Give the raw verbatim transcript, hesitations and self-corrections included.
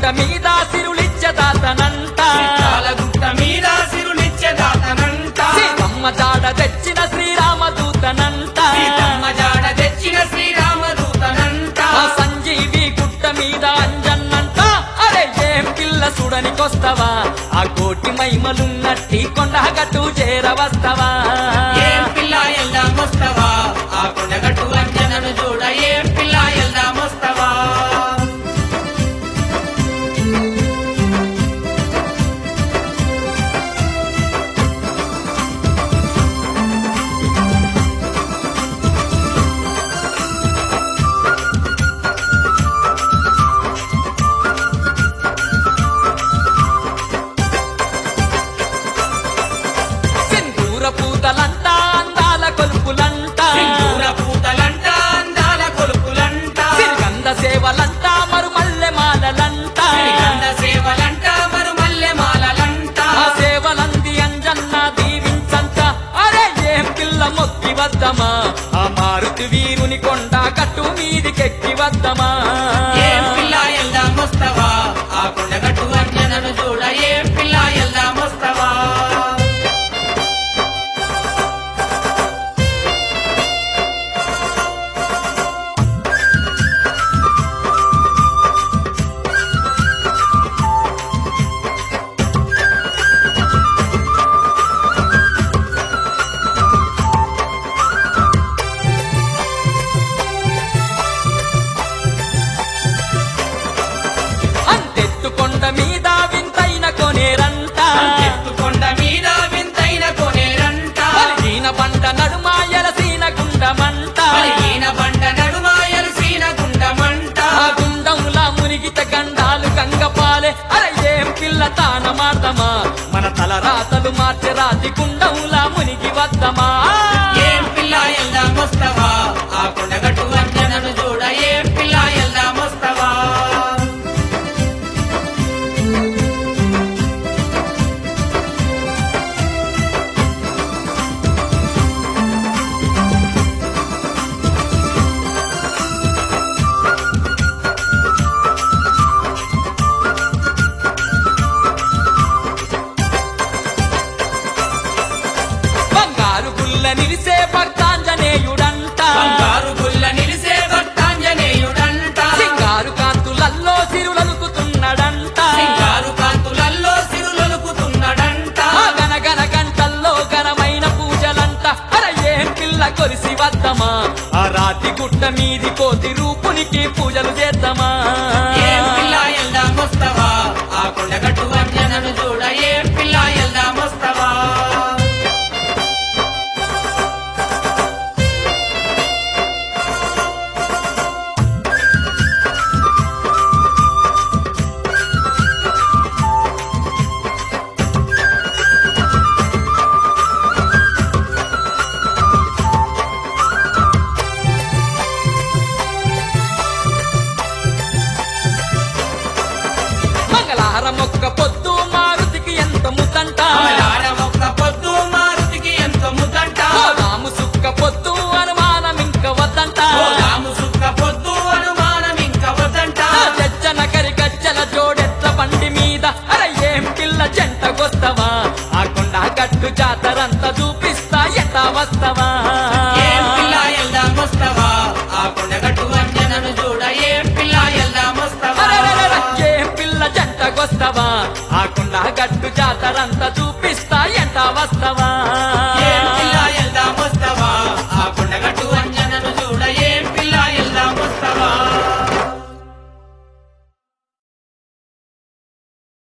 గుట్ట మీద సిరులిచ్చే దాతనంట సిద్ధాల గుట్ట మీద సిరులిచ్చే దాతనంట సీతమ్మ జాడ తెచ్చిన శ్రీరామదూతనంట సీతమ్మ జాడ తెచ్చిన శ్రీరామదూతనంట సంజీవి గుట్ట మీద అంజన్నంట అరే ఏం పిల్ల చూడనికొస్తవా ఆ కోటి మైమలున్నట్టి కొండగట్టు చేరవస్తవా ఏం పిల్ల ఎల్దామొస్తవా ఆ కొండగట్టు అంజనను చూడ ఏం పిల్ల ఎల్దామొస్తవా పూతలంట అందాల కొలుపులంట సింధూర పూతలంట అందాల కొలుపులంట సిరిగంధ సేవలంట మరుమల్లె మాలలంట శ్రీగంధ సేవలంట మరుమల్లె మాలలంట ఆ సేవలంది అంజన్న దీవించంట అరే ఏం పిల్ల మొక్కి వద్దమా ఆ మారుతి వీరుని కొండ కట్టు మీదికెక్కి వద్దమా ఏం పిల్ల ఎల్దామొస్తవా ఆ కొండగట్టు అంజనను చూడ ఏం పిల్ల ఎల్దామొస్తవా అంతెత్తుకొండ మీద వింతైన కొనేరంట ఎత్తుకొండ మీద వింతైన కొనేరంట పలిగిన బండ నడుమ ఎలసీన గుండమంట పలిగిన బండ నడుమ ఎలసీన గుండమంట ఆ గుండములా మునిగిత గండాలు గంగపాలే అరే ఏం పిల్ల తాన మార్దమా మన తల రాతలు మార్చే రాతి గుండములా మునిగి వద్దమా ఏం పిల్ల ఎల్దామొస్తవా ఆ కొండగట్టు అంజనను చూడ ఏం పిల్ల ఎల్దామొస్తవా బంగారు గుల్ల నిలిసే భక్తాంజనేయుడంట బంగారు గుల్ల నిలిసే భక్తాంజనేయుడంట సింగారు కాంతులల్లో సిరులనుకుతున్నాడంట సింగారు కాంతులల్లో సిరులొలుకుతున్నాడంట ఆ గనగన గంటల్లో ఘనమైన పూజలంట అరే ఏం పిల్ల కొలిసి వద్దమా ఆ రాతి గుట్ట మీది కోతి రూపునికి పూజలు చేద్దామా ఏం పిల్ల ఎల్దామొస్తవా ఆ కొండగట్టు అంజనను చూడ ఏం పిల్ల ఎల్దామొస్తవా మంగళహారం ఒక్క పొద్దు మారుతికి ఎంత ముద్దంట ఆడ ఒక్క పొద్దు మారుతికి ఎంతో ముద్దంట రాము సుక్క పొద్దు అనుమానం ఇంక వద్దంట రాము సుక్క పొద్దు అనుమానం ఇంక వద్దంట చెచ్చన కరి గజ్జల జోడెట్ల బండి మీద అరే ఏం పిల్ల జంట గొస్తవా ఆ కొండ గట్టు జాతరంతా చూపిస్తా ఎట్టా వస్తవా